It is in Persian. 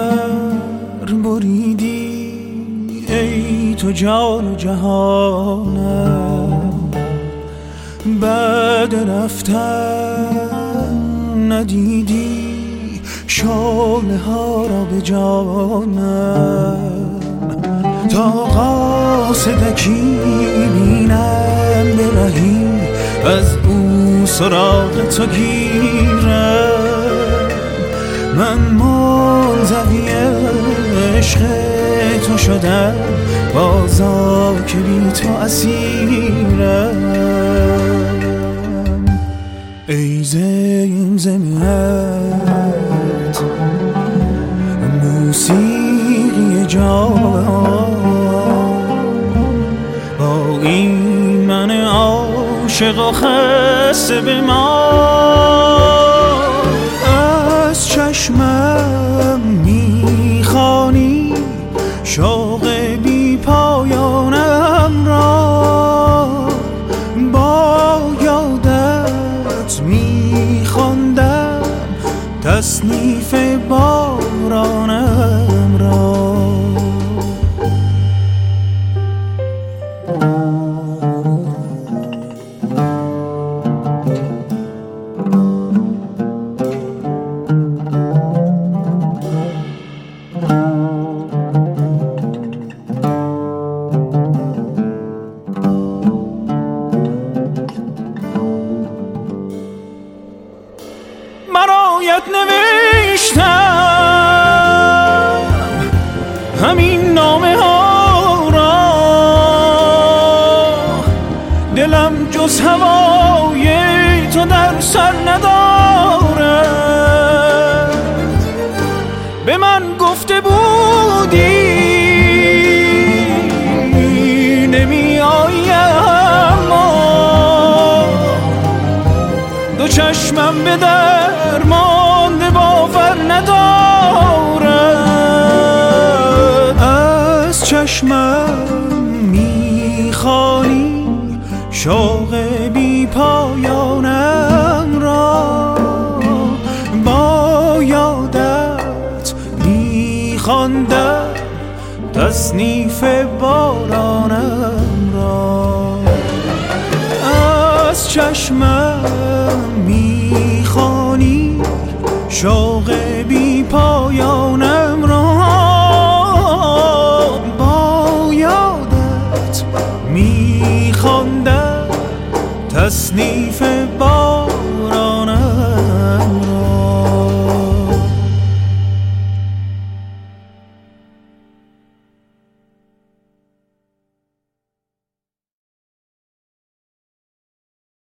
بریدی ای تو جان و جهانم، بعد رفتن ندیدی شعله ها را به جانم. تا قاصدکی بینم برهی از او سراغ تو گیرم، من منزوی عشق تو شدم، بازا که بی تو اسیرم. ای زمزمیت موسیقی جان، با این من عاشق و خسته به ما، از چشمم میخوانی شوق بی پایانم را، با یادت میخواندم تصنیف بارانم را. برایت نوشتم همین نامه ها را، دلم جز هوای تو در سر ندارد. به من گفته بودی نمی آیم، دو چشمم به درمانده باور ندارد. از چشمم میخوانی شوق بی پایانم را، با یادت میخواندم تصنیف بارانم را. از چشمم میخوانی شوق بی پایانم را، با یادت میخواندم تصنیف